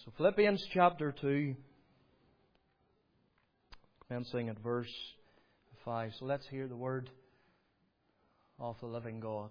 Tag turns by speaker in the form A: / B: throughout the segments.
A: So Philippians chapter 2, commencing at verse 5. So let's hear the word of the living God.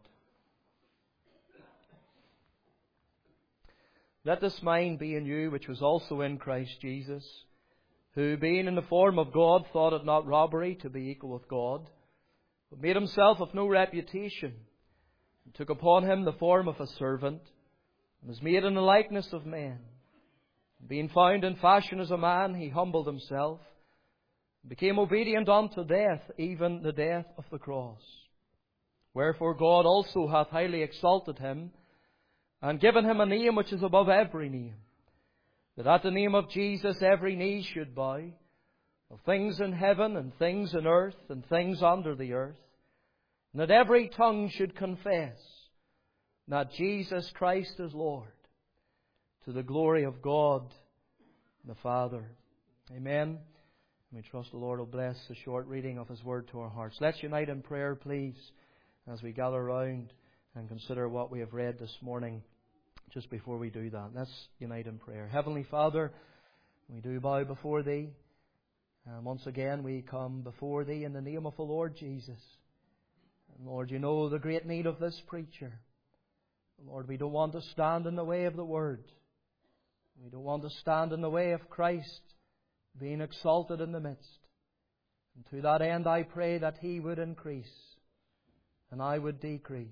A: Let this mind be in you, which was also in Christ Jesus, who, being in the form of God, thought it not robbery to be equal with God, but made himself of no reputation, and took upon him the form of a servant, and was made in the likeness of men. And being found in fashion as a man, he humbled himself, and became obedient unto death, even the death of the cross. Wherefore God also hath highly exalted him, and given him a name which is above every name, that at the name of Jesus every knee should bow, of things in heaven and things in earth and things under the earth, and that every tongue should confess that Jesus Christ is Lord, to the glory of God the Father. Amen. We trust the Lord will bless the short reading of His Word to our hearts. Let's unite in prayer, please, as we gather round and consider what we have read this morning. Just before we do that, let's unite in prayer. Heavenly Father, we do bow before Thee. And once again we come before Thee in the name of the Lord Jesus. And Lord, You know the great need of this preacher. Lord, we don't want to stand in the way of the Word. We don't want to stand in the way of Christ being exalted in the midst. And to that end I pray that He would increase and I would decrease.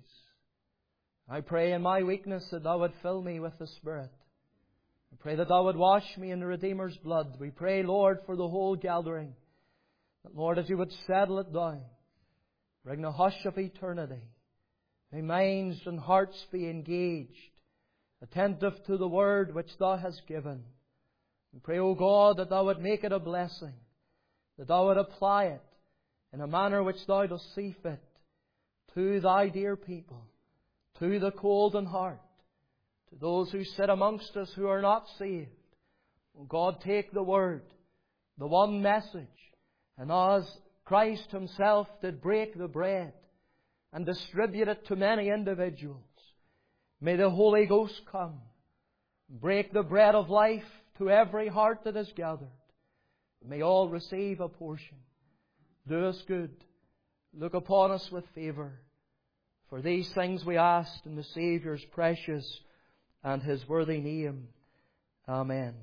A: I pray in my weakness that Thou would fill me with the Spirit. I pray that Thou would wash me in the Redeemer's blood. We pray, Lord, for the whole gathering. That, Lord, as You would settle it down, bring the hush of eternity. May minds and hearts be engaged, attentive to the Word which Thou hast given. We pray, O God, that Thou would make it a blessing, that Thou would apply it in a manner which Thou dost see fit to Thy dear people, to the cold in heart, to those who sit amongst us who are not saved. O God, take the Word, the one message, and as Christ Himself did break the bread and distribute it to many individuals, may the Holy Ghost come, break the bread of life to every heart that is gathered. May all receive a portion. Do us good. Look upon us with favour. For these things we ask in the Saviour's precious and His worthy name. Amen.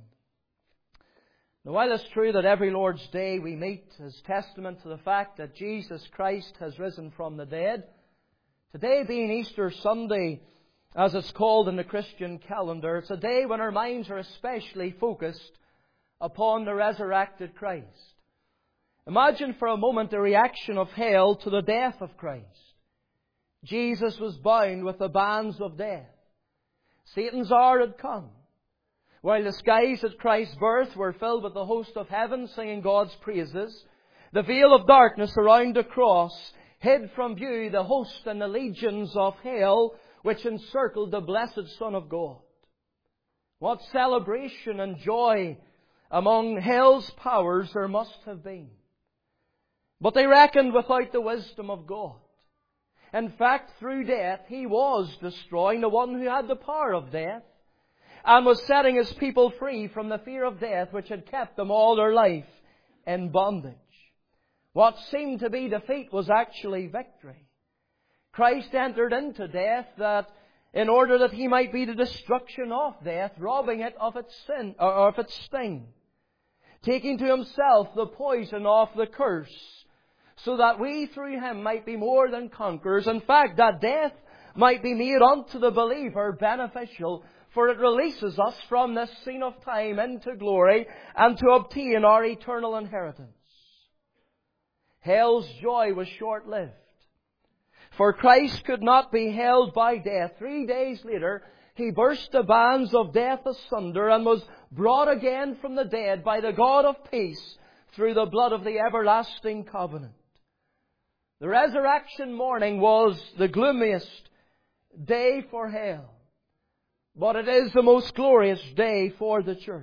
A: Now, while it's true that every Lord's Day we meet as testament to the fact that Jesus Christ has risen from the dead, today being Easter Sunday, as it's called in the Christian calendar, it's a day when our minds are especially focused upon the resurrected Christ. Imagine for a moment the reaction of hell to the death of Christ. Jesus was bound with the bands of death. Satan's hour had come. While the skies at Christ's birth were filled with the host of heaven singing God's praises, the veil of darkness around the cross hid from view the host and the legions of hell which encircled the blessed Son of God. What celebration and joy among hell's powers there must have been. But they reckoned without the wisdom of God. In fact, through death, He was destroying the one who had the power of death and was setting His people free from the fear of death which had kept them all their life in bondage. What seemed to be defeat was actually victory. Christ entered into death that in order that He might be the destruction of death, robbing it of its sin or of its sting, taking to Himself the poison of the curse, so that we through Him might be more than conquerors. In fact, that death might be made unto the believer beneficial, for it releases us from this scene of time into glory and to obtain our eternal inheritance. Hell's joy was short-lived, for Christ could not be held by death. 3 days later, He burst the bands of death asunder and was brought again from the dead by the God of peace through the blood of the everlasting covenant. The resurrection morning was the gloomiest day for hell, but it is the most glorious day for the church.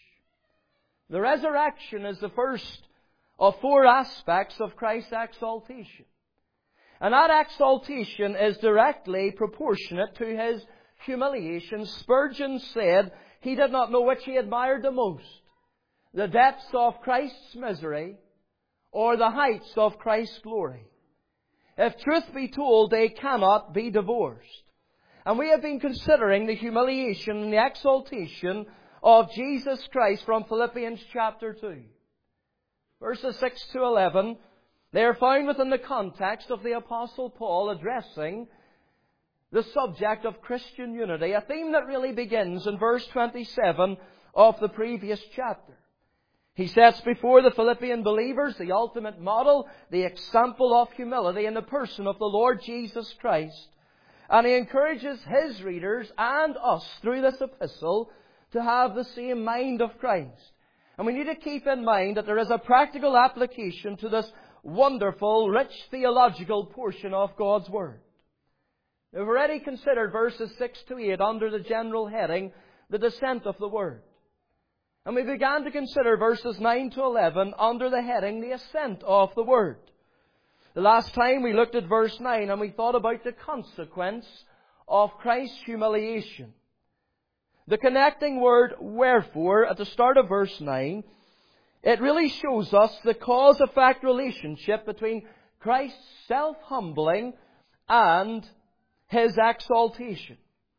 A: The resurrection is the first of 4 aspects of Christ's exaltation. And that exaltation is directly proportionate to His humiliation. Spurgeon said, he did not know which he admired the most, the depths of Christ's misery or the heights of Christ's glory. If truth be told, they cannot be divorced. And we have been considering the humiliation and the exaltation of Jesus Christ from Philippians chapter 2. Verses 6 to 11, they are found within the context of the Apostle Paul addressing the subject of Christian unity, a theme that really begins in verse 27 of the previous chapter. He sets before the Philippian believers the ultimate model, the example of humility in the person of the Lord Jesus Christ. And he encourages his readers and us through this epistle to have the same mind of Christ. And we need to keep in mind that there is a practical application to this wonderful, rich theological portion of God's Word. We've already considered verses 6 to 8 under the general heading, the descent of the Word. And we began to consider verses 9 to 11 under the heading, the ascent of the Word. The last time we looked at verse 9 and we thought about the consequence of Christ's humiliation. The connecting word wherefore at the start of verse 9, it really shows us the cause-effect relationship between Christ's self-humbling and His exaltation.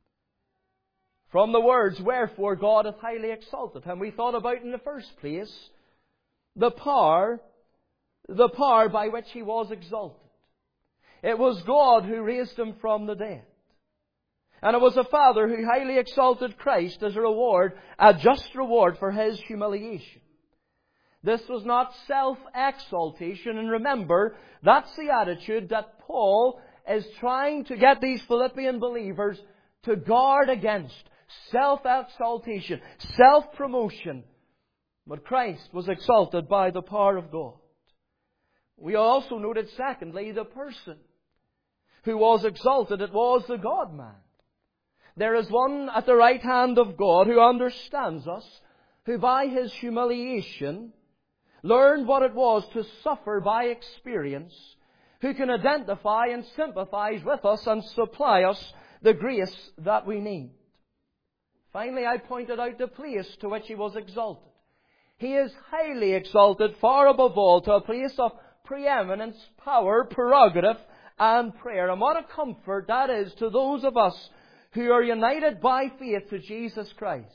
A: From the words, wherefore God hath highly exalted Him, we thought about in the first place the power by which He was exalted. It was God who raised Him from the dead. And it was the Father who highly exalted Christ as a reward, a just reward for His humiliation. This was not self-exaltation, and remember, that's the attitude that Paul is trying to get these Philippian believers to guard against. Self-exaltation, self-promotion. But Christ was exalted by the power of God. We also noted, secondly, the person who was exalted. It was the God-man. There is one at the right hand of God who understands us, who by His humiliation learned what it was to suffer by experience, who can identify and sympathize with us and supply us the grace that we need. Finally, I pointed out the place to which He was exalted. He is highly exalted, far above all, to a place of preeminence, power, prerogative, and prayer. And what a comfort that is to those of us who are united by faith to Jesus Christ.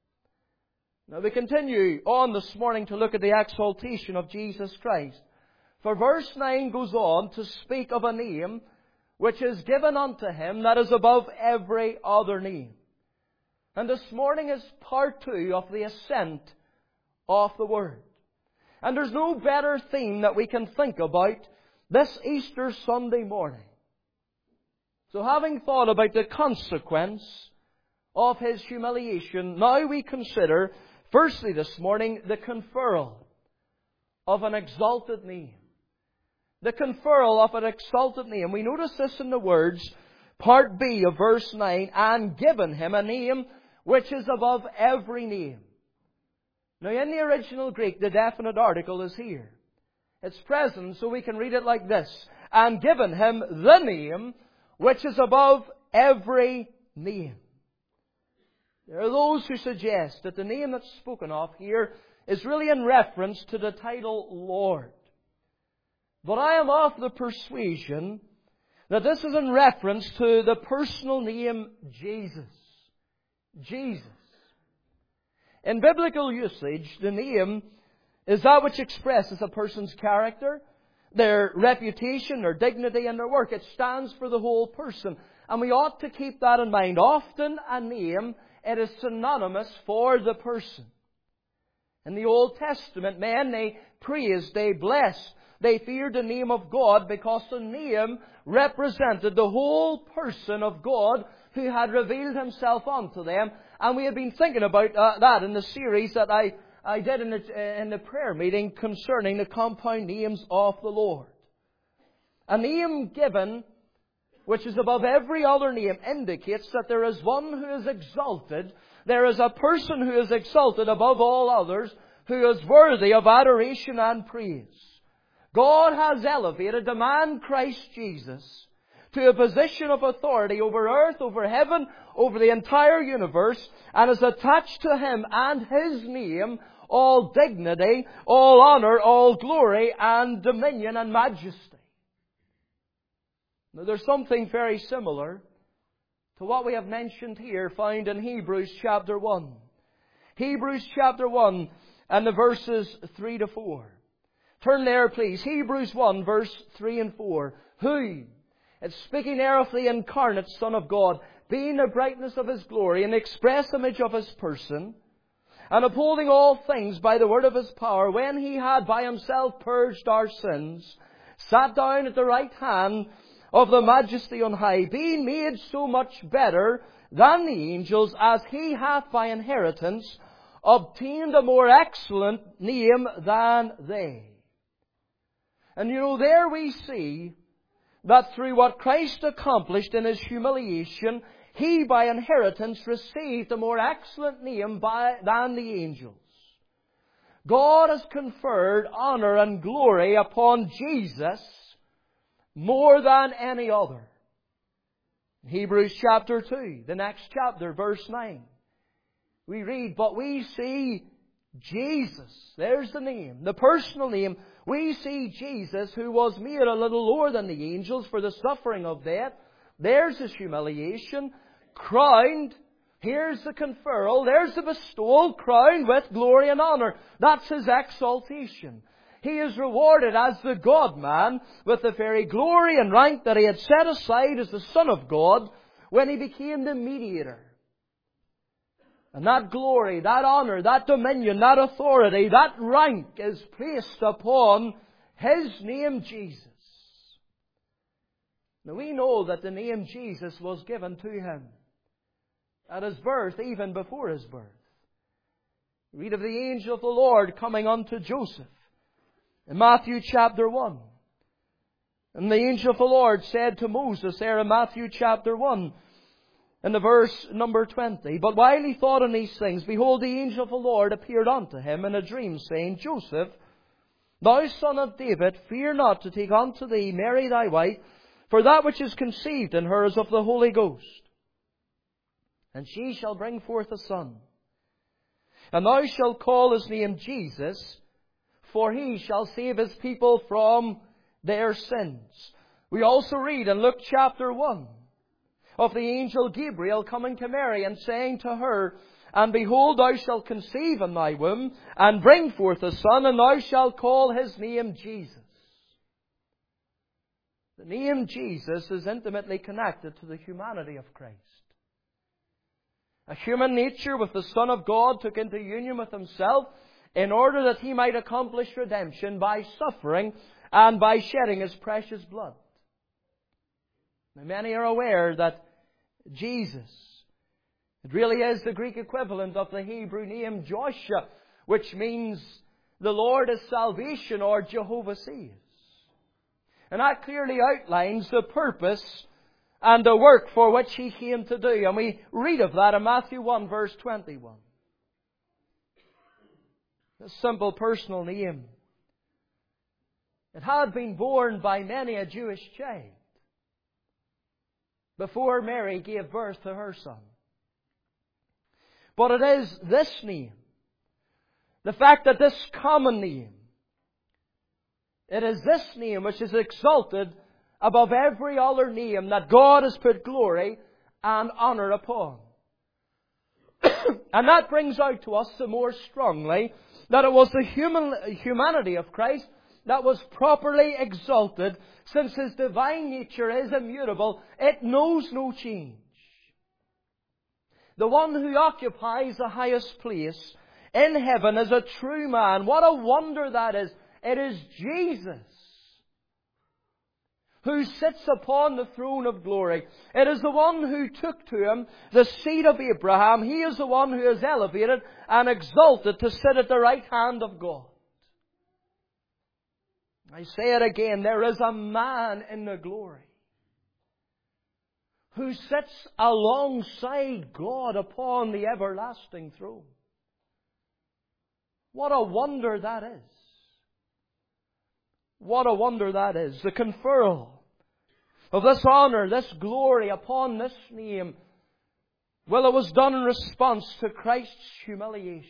A: Now we continue on this morning to look at the exaltation of Jesus Christ. For verse 9 goes on to speak of a name which is given unto Him that is above every other name. And this morning is part 2 of the ascent of the Word. And there's no better theme that we can think about this Easter Sunday morning. So having thought about the consequence of His humiliation, now we consider, firstly this morning, the conferral of an exalted name. The conferral of an exalted name. We notice this in the words, part B of verse 9, and given Him a name which is above every name. Now in the original Greek, the definite article is here. It's present, so we can read it like this. And given Him the name which is above every name. There are those who suggest that the name that's spoken of here is really in reference to the title Lord. But I am of the persuasion that this is in reference to the personal name Jesus. Jesus. In biblical usage, the name is that which expresses a person's character, their reputation, their dignity, and their work. It stands for the whole person. And we ought to keep that in mind. Often a name, it is synonymous for the person. In the Old Testament, men, they praised, they blessed, they feared the name of God because the name represented the whole person of God who had revealed Himself unto them. And we have been thinking about that in the series that I did in the prayer meeting concerning the compound names of the Lord. A name given which is above every other name indicates that there is one who is exalted. There is a person who is exalted above all others, who is worthy of adoration and praise. God has elevated the man Christ Jesus to a position of authority over earth, over heaven, over the entire universe, and has attached to Him and His name all dignity, all honour, all glory, and dominion and majesty. Now, there's something very similar to what we have mentioned here, found in Hebrews chapter 1. Hebrews chapter 1 and the verses 3 to 4. Turn there, please. Hebrews 1, verse 3 and 4. Who, it's speaking there of the incarnate Son of God, being the brightness of His glory and the express image of His person, and upholding all things by the word of His power, when He had by Himself purged our sins, sat down at the right hand of the Majesty on high, being made so much better than the angels, as He hath by inheritance obtained a more excellent name than they. And there we see that through what Christ accomplished in His humiliation, He by inheritance received a more excellent name than the angels. God has conferred honour and glory upon Jesus more than any other. Hebrews chapter 2, the next chapter, verse 9. We read, but we see Jesus. There's the name, the personal name. We see Jesus, who was made a little lower than the angels for the suffering of death. There's His humiliation. Crowned. Here's the conferral. There's the bestowal. Crowned with glory and honour. That's His exaltation. He is rewarded as the God-man with the very glory and rank that He had set aside as the Son of God when He became the mediator. And that glory, that honour, that dominion, that authority, that rank is placed upon His name Jesus. Now we know that the name Jesus was given to Him at His birth, even before His birth. We read of the angel of the Lord coming unto Joseph in Matthew chapter 1. And the angel of the Lord said to Moses there in Matthew chapter 1, in the verse number 20, but while he thought on these things, behold, the angel of the Lord appeared unto him in a dream, saying, Joseph, thou son of David, fear not to take unto thee Mary thy wife, for that which is conceived in her is of the Holy Ghost. And she shall bring forth a son. And thou shalt call his name Jesus, for He shall save His people from their sins. We also read in Luke chapter 1 of the angel Gabriel coming to Mary and saying to her, and behold, thou shalt conceive in thy womb, and bring forth a son, and thou shalt call his name Jesus. The name Jesus is intimately connected to the humanity of Christ. A human nature with the Son of God took into union with Himself in order that He might accomplish redemption by suffering and by shedding His precious blood. Now, many are aware that Jesus, it really is the Greek equivalent of the Hebrew name Joshua, which means the Lord is salvation, or Jehovah saves. And that clearly outlines the purpose and the work for which He came to do. And we read of that in Matthew 1 verse 21. A simple personal name. It had been borne by many a Jewish child before Mary gave birth to her son. But it is this name, the fact that this common name, it is this name which is exalted above every other name that God has put glory and honour upon. And that brings out to us the more strongly that it was the humanity of Christ that was properly exalted, since His divine nature is immutable. It knows no change. The one who occupies the highest place in heaven is a true man. What a wonder that is. It is Jesus who sits upon the throne of glory. It is the one who took to Him the seed of Abraham. He is the one who is elevated and exalted to sit at the right hand of God. I say it again, there is a man in the glory who sits alongside God upon the everlasting throne. What a wonder that is. What a wonder that is. The conferral of this honor, this glory upon this name, well, it was done in response to Christ's humiliation.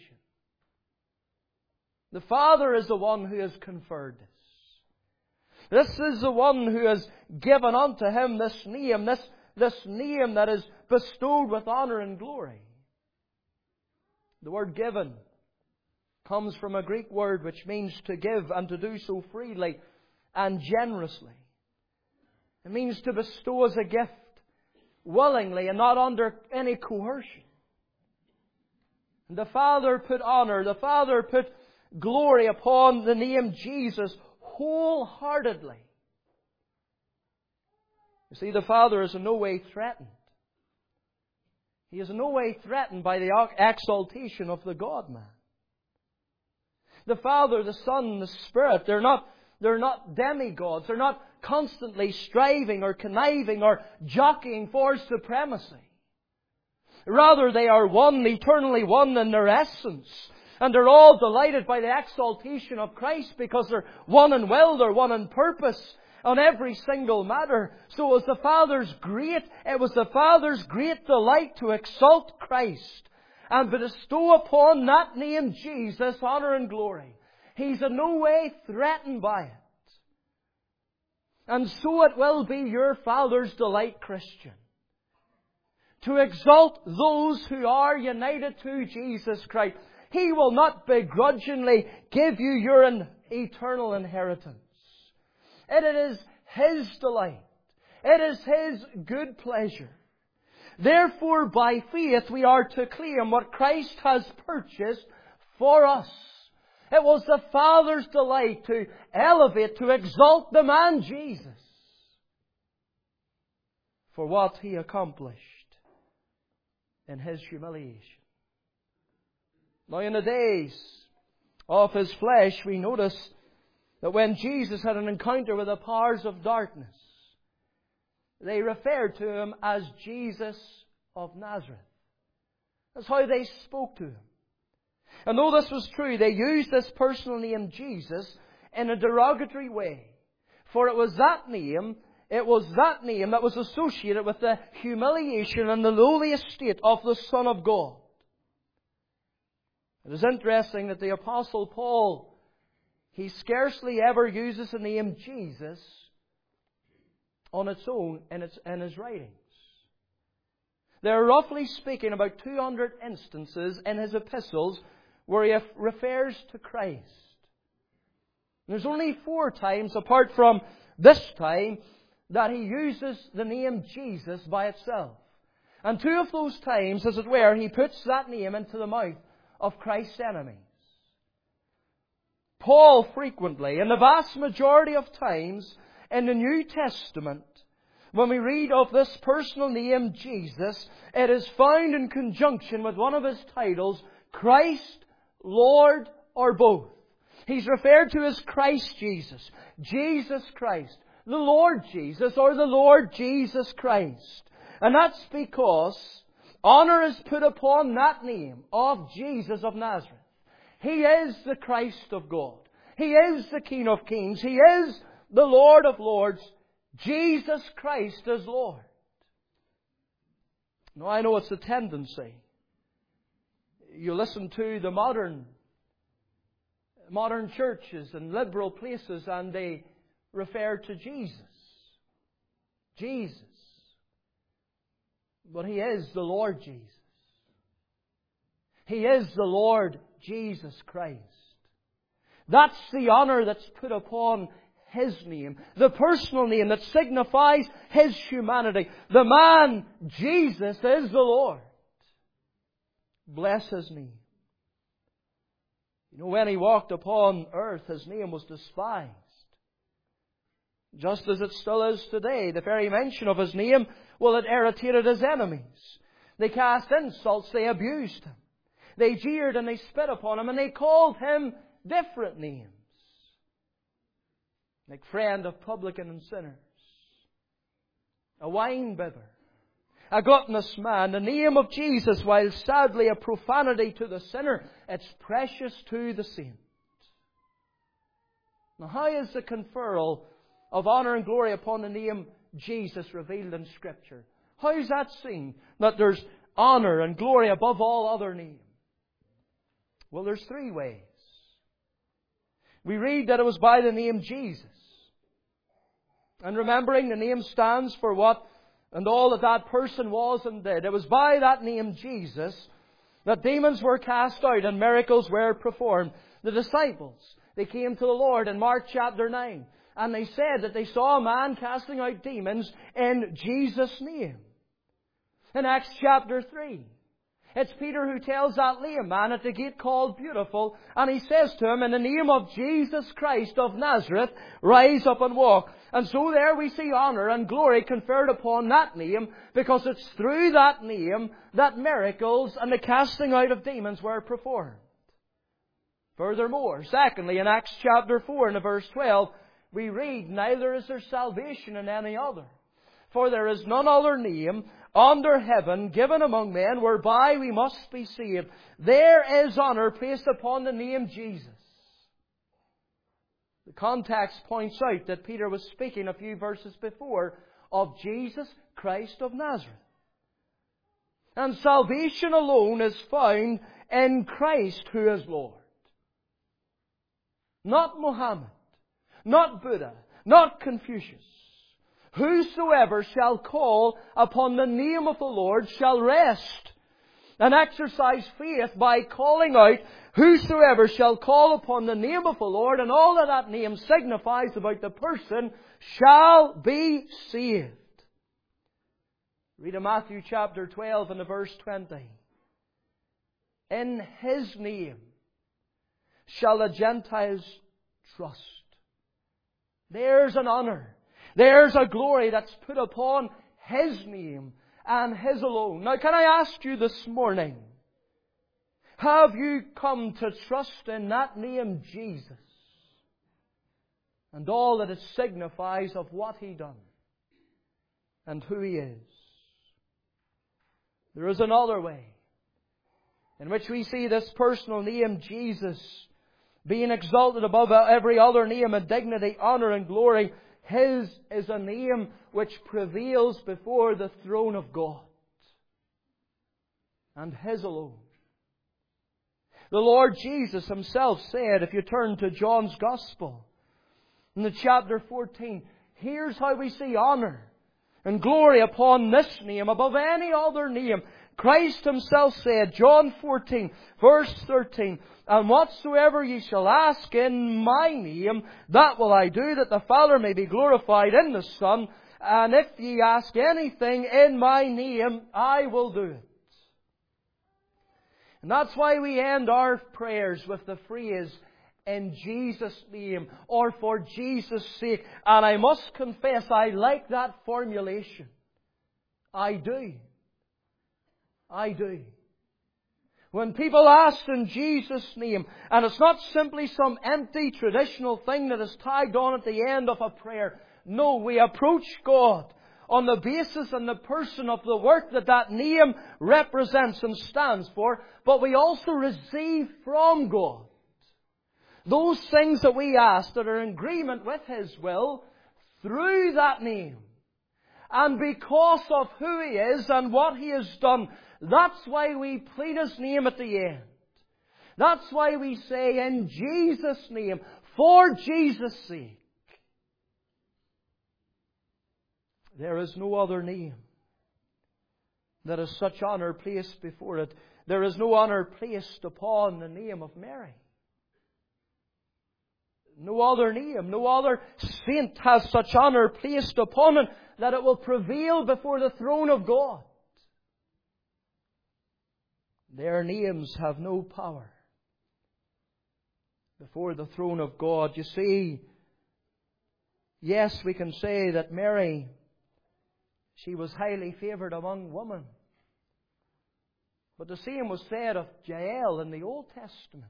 A: The Father is the one who has conferred this. This is the one who has given unto Him this name that is bestowed with honor and glory. The word given comes from a Greek word which means to give and to do so freely and generously. It means to bestow as a gift, willingly and not under any coercion. And the Father put honor, the Father put glory upon the name Jesus wholeheartedly. You see, the Father is in no way threatened. He is in no way threatened by the exaltation of the God-man. The Father, the Son, the Spirit, they're not demigods. They're not constantly striving or conniving or jockeying for supremacy. Rather, they are one, eternally one in their essence. And they're all delighted by the exaltation of Christ because they're one in will, they're one in purpose on every single matter. So it was the Father's great delight to exalt Christ and to bestow upon that name Jesus honor and glory. He's in no way threatened by it. And so it will be your Father's delight, Christian, to exalt those who are united to Jesus Christ. He will not begrudgingly give you your eternal inheritance. It is His delight. It is His good pleasure. Therefore, by faith, we are to claim what Christ has purchased for us. It was the Father's delight to elevate, to exalt the man Jesus for what He accomplished in His humiliation. Now, in the days of His flesh, we notice that when Jesus had an encounter with the powers of darkness, they referred to Him as Jesus of Nazareth. That's how they spoke to Him. And though this was true, they used this personal name Jesus in a derogatory way. For it was that name that was associated with the humiliation and the lowly estate of the Son of God. It is interesting that the Apostle Paul, he scarcely ever uses the name Jesus on its own in his writings. There are, roughly speaking, about 200 instances in his epistles where he refers to Christ. There's only 4 times, apart from this time, that he uses the name Jesus by itself. And 2 of those times, as it were, he puts that name into the mouth of Christ's enemies. Paul frequently, in the vast majority of times in the New Testament, when we read of this personal name Jesus, it is found in conjunction with one of his titles, Christ, Lord, or both. He's referred to as Christ Jesus, Jesus Christ, the Lord Jesus, or the Lord Jesus Christ. And that's because honor is put upon that name of Jesus of Nazareth. He is the Christ of God. He is the King of Kings. He is the Lord of Lords. Jesus Christ is Lord. Now, I know it's a tendency. You listen to the modern churches and liberal places and they refer to Jesus. Jesus. But He is the Lord Jesus. He is the Lord Jesus Christ. That's the honor that's put upon His name. The personal name that signifies His humanity. The man, Jesus, is the Lord. Bless His name. You know, when He walked upon earth, His name was despised. Just as it still is today. The very mention of His name, well, it irritated His enemies. They cast insults, they abused Him. They jeered and they spit upon Him and they called Him different names. Like friend of publican and sinners. A wine-bibber. A gluttonous man. The name of Jesus, while sadly a profanity to the sinner, it's precious to the saint. Now, how is the conferral of honor and glory upon the name Jesus revealed in Scripture? How is that seen? That there's honour and glory above all other names. Well, there's three ways. We read that it was by the name Jesus. And remembering the name stands for what and all that that person was and did. It was by that name Jesus that demons were cast out and miracles were performed. The disciples, they came to the Lord in Mark chapter 9. And they said that they saw a man casting out demons in Jesus' name. In Acts chapter 3, it's Peter who tells that lame man at the gate called Beautiful, and he says to him, in the name of Jesus Christ of Nazareth, rise up and walk. And so there we see honour and glory conferred upon that name, because it's through that name that miracles and the casting out of demons were performed. Furthermore, secondly, in Acts chapter 4 and verse 12, we read, neither is there salvation in any other. For there is none other name under heaven given among men whereby we must be saved. There is honour placed upon the name Jesus. The context points out that Peter was speaking a few verses before of Jesus Christ of Nazareth. And salvation alone is found in Christ who is Lord. Not Muhammad, not Buddha, not Confucius. Whosoever shall call upon the name of the Lord shall rest and exercise faith by calling out, whosoever shall call upon the name of the Lord, and all that name signifies about the person, shall be saved. Read in Matthew chapter 12 and verse 20. In His name shall the Gentiles trust. There's an honour. There's a glory that's put upon His name and His alone. Now, can I ask you this morning, have you come to trust in that name, Jesus, and all that it signifies of what He done and who He is? There is another way in which we see this personal name, Jesus, being exalted above every other name in dignity, honour and glory. His is a name which prevails before the throne of God. And His alone. The Lord Jesus Himself said, if you turn to John's Gospel, in the chapter 14, here's how we see honour and glory upon this name above any other name. Christ Himself said, John 14, verse 13, and whatsoever ye shall ask in my name, that will I do, that the Father may be glorified in the Son. And if ye ask anything in my name, I will do it. And that's why we end our prayers with the phrase, in Jesus' name, or for Jesus' sake. And I must confess, I like that formulation. I do. I do. When people ask in Jesus' name, and it's not simply some empty traditional thing that is tagged on at the end of a prayer. No, we approach God on the basis and the person of the work that that name represents and stands for, but we also receive from God those things that we ask that are in agreement with His will through that name. And because of who He is and what He has done, that's why we plead His name at the end. That's why we say, in Jesus' name, for Jesus' sake. There is no other name that has such honour placed before it. There is no honour placed upon the name of Mary. No other name, no other saint has such honour placed upon it that it will prevail before the throne of God. Their names have no power before the throne of God. You see, yes, we can say that Mary, she was highly favoured among women. But the same was said of Jael in the Old Testament.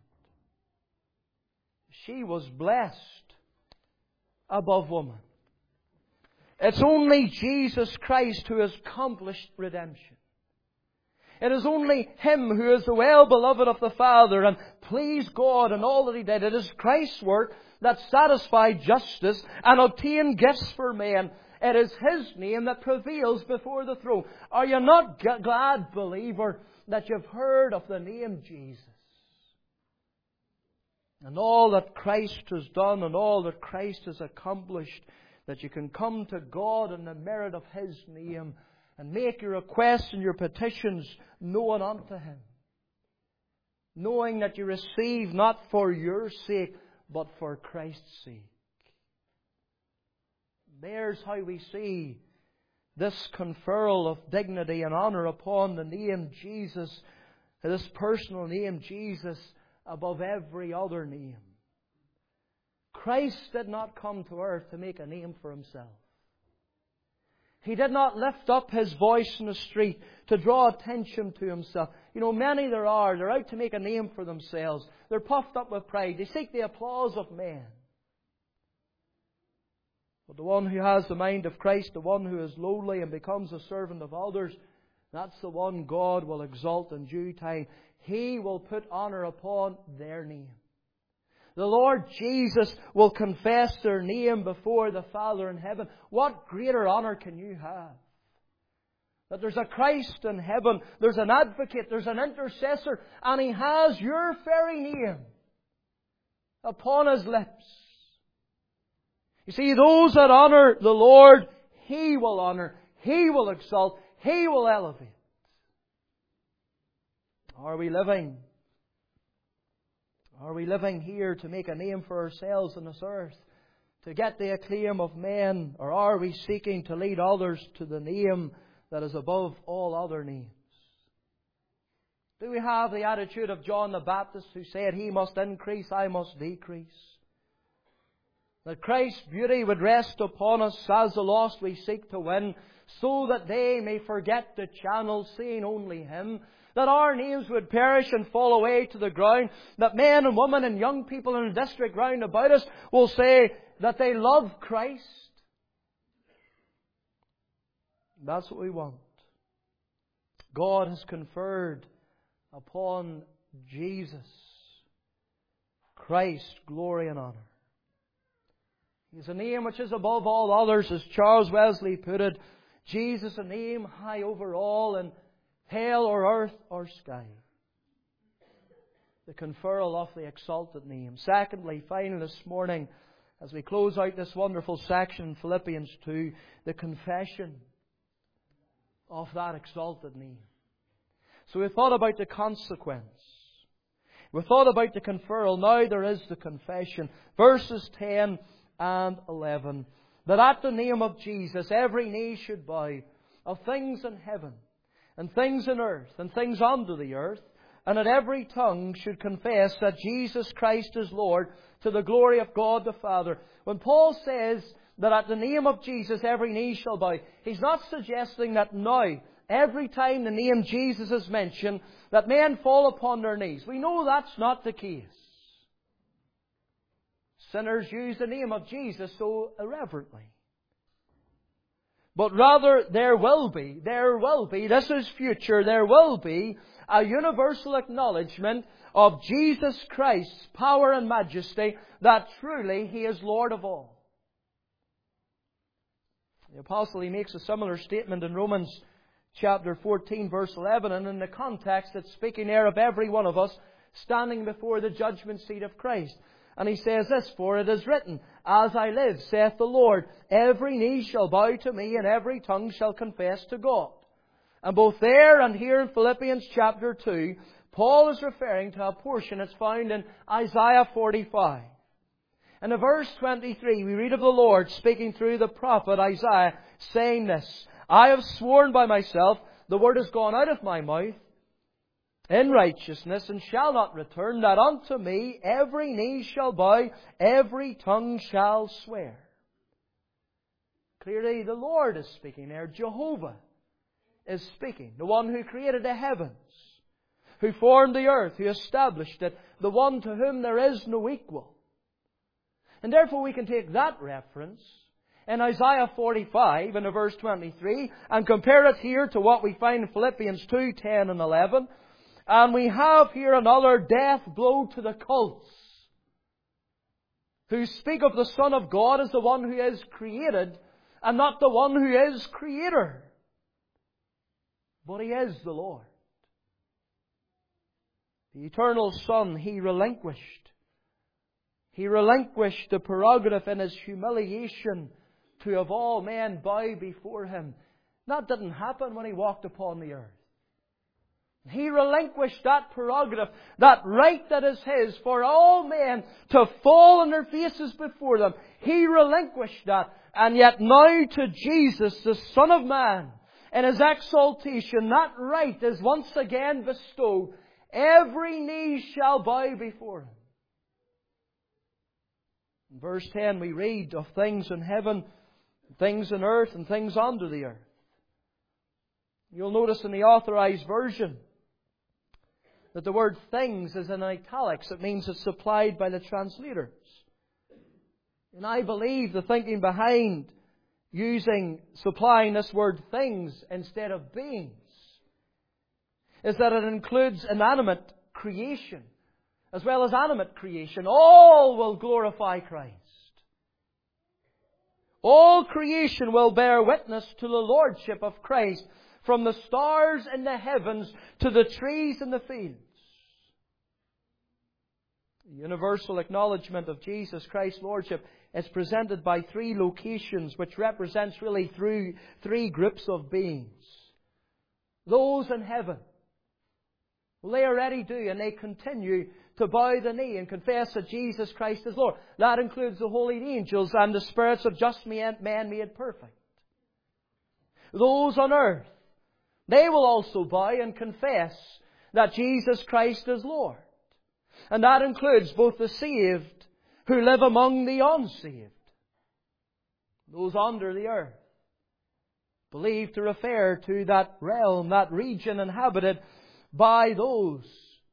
A: She was blessed above women. It's only Jesus Christ who has accomplished redemption. It is only Him who is the well-beloved of the Father and pleased God in all that He did. It is Christ's work that satisfied justice and obtained gifts for men. It is His name that prevails before the throne. Are you not glad, believer, that you've heard of the name Jesus? And all that Christ has done and all that Christ has accomplished, that you can come to God in the merit of His name and make your requests and your petitions known unto Him, knowing that you receive not for your sake, but for Christ's sake. There's how we see this conferral of dignity and honour upon the name Jesus, this personal name Jesus, above every other name. Christ did not come to earth to make a name for Himself. He did not lift up His voice in the street to draw attention to Himself. You know, many they're out to make a name for themselves. They're puffed up with pride. They seek the applause of men. But the one who has the mind of Christ, the one who is lowly and becomes a servant of others, that's the one God will exalt in due time. He will put honour upon their name. The Lord Jesus will confess their name before the Father in heaven. What greater honour can you have? That there's a Christ in heaven, there's an advocate, there's an intercessor, and He has your very name upon His lips. You see, those that honour the Lord, He will honour, He will exalt, He will elevate. Are we living here to make a name for ourselves on this earth, to get the acclaim of men, or are we seeking to lead others to the name that is above all other names? Do we have the attitude of John the Baptist, who said, He must increase, I must decrease? That Christ's beauty would rest upon us as the lost we seek to win, so that they may forget the channel, seeing only Him. That our names would perish and fall away to the ground. That men and women and young people in the district round about us will say that they love Christ. That's what we want. God has conferred upon Jesus Christ glory and honour. He's a name which is above all others, as Charles Wesley put it. Jesus, a name high over all, and hell or earth or sky. The conferral of the exalted name. Secondly, finally this morning, as we close out this wonderful section in Philippians 2, the confession of that exalted name. So we thought about the consequence. We thought about the conferral. Now there is the confession. Verses 10 and 11. That at the name of Jesus every knee should bow, of things in heaven, and things in earth, and things under the earth, and that every tongue should confess that Jesus Christ is Lord, to the glory of God the Father. When Paul says that at the name of Jesus every knee shall bow, he's not suggesting that now, every time the name Jesus is mentioned, that men fall upon their knees. We know that's not the case. Sinners use the name of Jesus so irreverently. But rather there will be, this is future, there will be a universal acknowledgement of Jesus Christ's power and majesty, that truly He is Lord of all. The Apostle, he makes a similar statement in Romans chapter 14 verse 11, and in the context it's speaking there of every one of us standing before the judgment seat of Christ. And he says this, for it is written, As I live, saith the Lord, every knee shall bow to me, and every tongue shall confess to God. And both there and here in Philippians chapter 2, Paul is referring to a portion that's found in Isaiah 45. And in verse 23, we read of the Lord speaking through the prophet Isaiah, saying this, I have sworn by myself, the word has gone out of my mouth, in righteousness, and shall not return, that unto me every knee shall bow, every tongue shall swear. Clearly the Lord is speaking there. Jehovah is speaking. The one who created the heavens, who formed the earth, who established it, the one to whom there is no equal. And therefore we can take that reference in Isaiah 45 and verse 23 and compare it here to what we find in Philippians 2, 10 and 11. And we have here another death blow to the cults, who speak of the Son of God as the one who is created and not the one who is Creator. But He is the Lord. The eternal Son, He relinquished. He relinquished the prerogative in His humiliation to of all men bow before Him. That didn't happen when He walked upon the earth. He relinquished that prerogative, that right that is His for all men to fall on their faces before them. He relinquished that. And yet now to Jesus, the Son of Man, in His exaltation, that right is once again bestowed. Every knee shall bow before Him. In verse 10 we read of things in heaven, things in earth, and things under the earth. You'll notice in the Authorized Version that the word things is in italics. It means it's supplied by the translators. And I believe the thinking behind supplying this word things instead of beings is that it includes inanimate creation as well as animate creation. All will glorify Christ. All creation will bear witness to the Lordship of Christ, from the stars in the heavens to the trees in the fields. The universal acknowledgement of Jesus Christ's Lordship is presented by three locations, which represents really three groups of beings. Those in heaven. Well, they already do, and they continue to bow the knee and confess that Jesus Christ is Lord. That includes the holy angels and the spirits of just men made perfect. Those on earth, they will also bow and confess that Jesus Christ is Lord. And that includes both the saved who live among the unsaved. Those under the earth, believed to refer to that realm, that region inhabited by those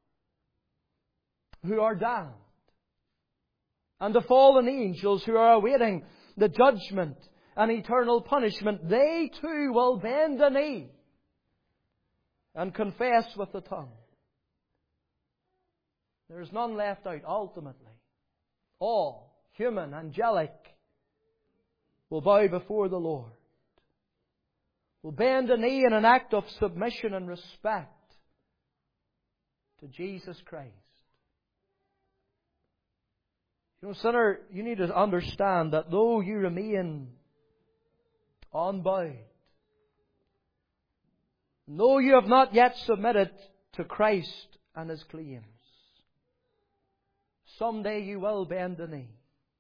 A: who are damned. And the fallen angels who are awaiting the judgment and eternal punishment, they too will bend the knee and confess with the tongue. There is none left out ultimately. All, human, angelic, will bow before the Lord. Will bend the knee in an act of submission and respect to Jesus Christ. You know, sinner, you need to understand that though you remain unbowed, though you have not yet submitted to Christ and His claims, someday you will bend the knee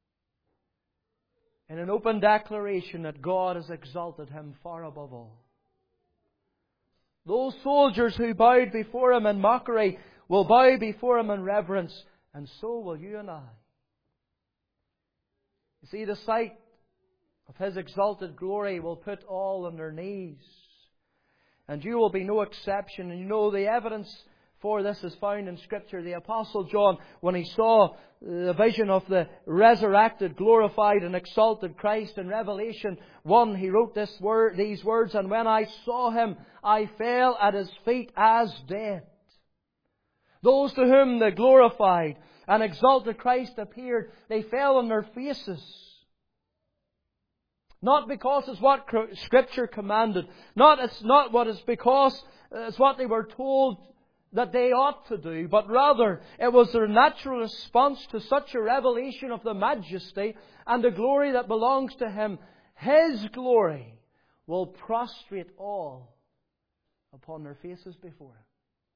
A: in an open declaration that God has exalted Him far above all. Those soldiers who bowed before Him in mockery will bow before Him in reverence, and so will you and I. You see, the sight of His exalted glory will put all on their knees. And you will be no exception. And you know the evidence for this is found in Scripture. The Apostle John, when he saw the vision of the resurrected, glorified and exalted Christ in Revelation 1, he wrote these words, "And when I saw Him, I fell at His feet as dead." Those to whom the glorified and exalted Christ appeared, they fell on their faces. Not because it's what Scripture commanded. It's what they were told that they ought to do. But rather, it was their natural response to such a revelation of the majesty and the glory that belongs to Him. His glory will prostrate all upon their faces before Him.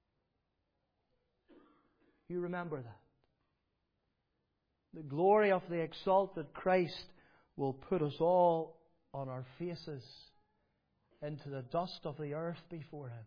A: You remember that. The glory of the exalted Christ will put us all on our faces into the dust of the earth before Him.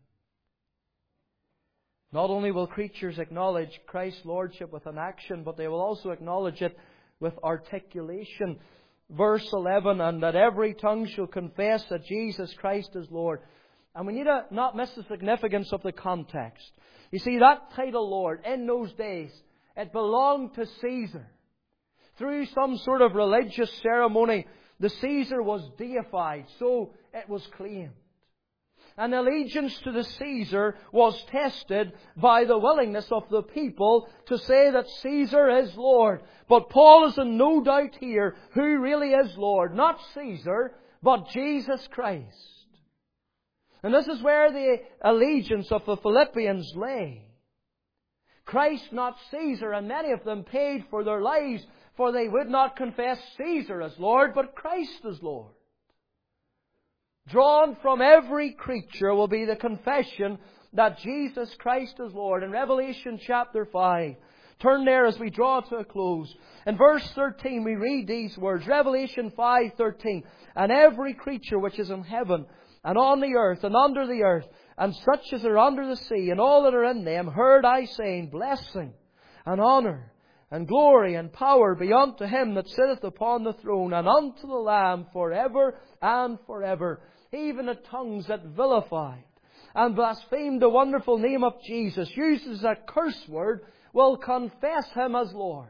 A: Not only will creatures acknowledge Christ's Lordship with an action, but they will also acknowledge it with articulation. Verse 11, "And that every tongue shall confess that Jesus Christ is Lord." And we need to not miss the significance of the context. You see, that title Lord, in those days, it belonged to Caesar. Through some sort of religious ceremony, the Caesar was deified, so it was claimed. And allegiance to the Caesar was tested by the willingness of the people to say that Caesar is Lord. But Paul is in no doubt here who really is Lord. Not Caesar, but Jesus Christ. And this is where the allegiance of the Philippians lay. Christ, not Caesar, and many of them paid for their lives, for they would not confess Caesar as Lord, but Christ as Lord. Drawn from every creature will be the confession that Jesus Christ is Lord. In Revelation chapter 5, turn there as we draw to a close. In verse 13 we read these words, Revelation 5:13, and every creature which is in heaven, and on the earth, and under the earth, and such as are under the sea, and all that are in them, heard I saying, blessing, and honour, and glory, and power be unto Him that sitteth upon the throne, and unto the Lamb forever and forever. Even the tongues that vilified and blasphemed the wonderful name of Jesus, uses a curse word, will confess Him as Lord.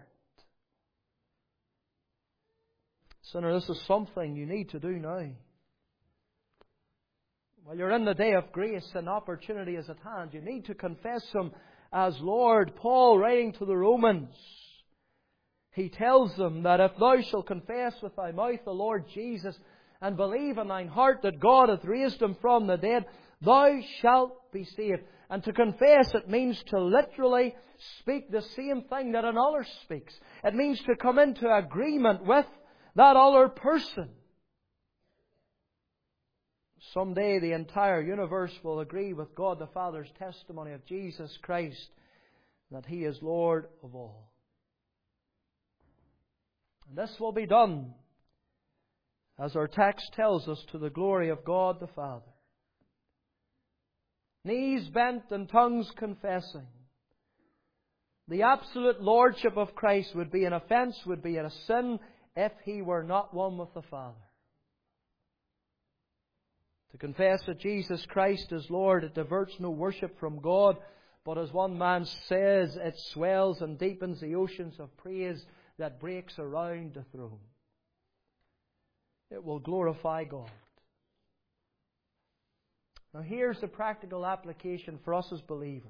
A: Sinner, this is something you need to do now. While you're in the day of grace and opportunity is at hand, you need to confess Him as Lord. Paul, writing to the Romans, he tells them that if thou shalt confess with thy mouth the Lord Jesus, and believe in thine heart that God hath raised Him from the dead, thou shalt be saved. And to confess, it means to literally speak the same thing that another speaks. It means to come into agreement with that other person. Someday the entire universe will agree with God the Father's testimony of Jesus Christ, that He is Lord of all. And this will be done, as our text tells us, to the glory of God the Father. Knees bent and tongues confessing. The absolute lordship of Christ would be an offence, would be a sin, if He were not one with the Father. To confess that Jesus Christ is Lord, it diverts no worship from God, but as one man says, it swells and deepens the oceans of praise that breaks around the throne. It will glorify God. Now here's the practical application for us as believers.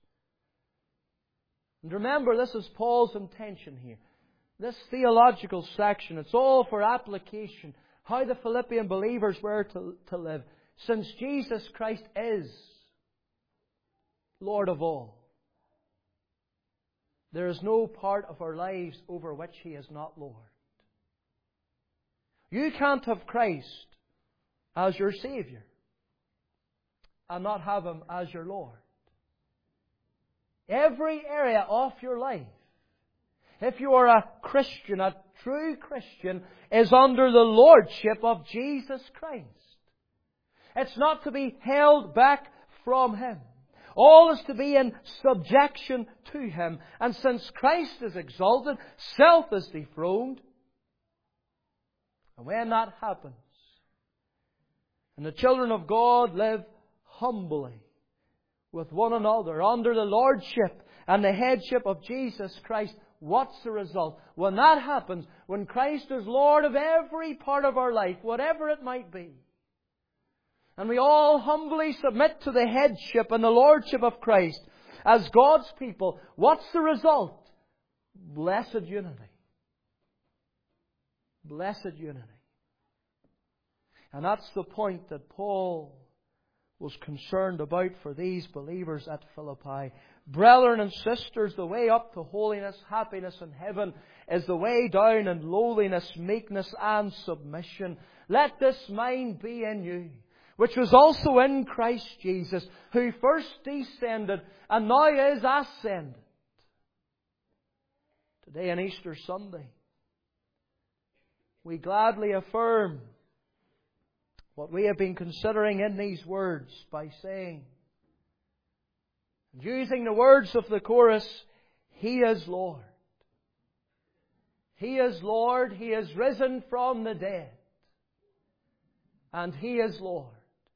A: And remember, this is Paul's intention here. This theological section, it's all for application. How the Philippian believers were to live. Since Jesus Christ is Lord of all, there is no part of our lives over which He is not Lord. You can't have Christ as your Saviour and not have Him as your Lord. Every area of your life, if you are a Christian, a true Christian, is under the lordship of Jesus Christ. It's not to be held back from Him. All is to be in subjection to Him. And since Christ is exalted, self is dethroned. And when that happens, and the children of God live humbly with one another under the lordship and the headship of Jesus Christ, what's the result? When that happens, when Christ is Lord of every part of our life, whatever it might be, and we all humbly submit to the headship and the lordship of Christ as God's people, what's the result? Blessed unity. Blessed unity. And that's the point that Paul was concerned about for these believers at Philippi. Brethren and sisters, the way up to holiness, happiness in heaven is the way down in lowliness, meekness and submission. Let this mind be in you, which was also in Christ Jesus, who first descended and now is ascended. Today on Easter Sunday, we gladly affirm what we have been considering in these words by saying, using the words of the chorus, He is Lord. He is Lord. He is risen from the dead. And He is Lord.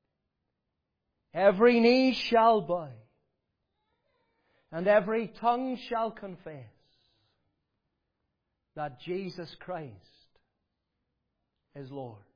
A: Every knee shall bow, and every tongue shall confess that Jesus Christ is Lord.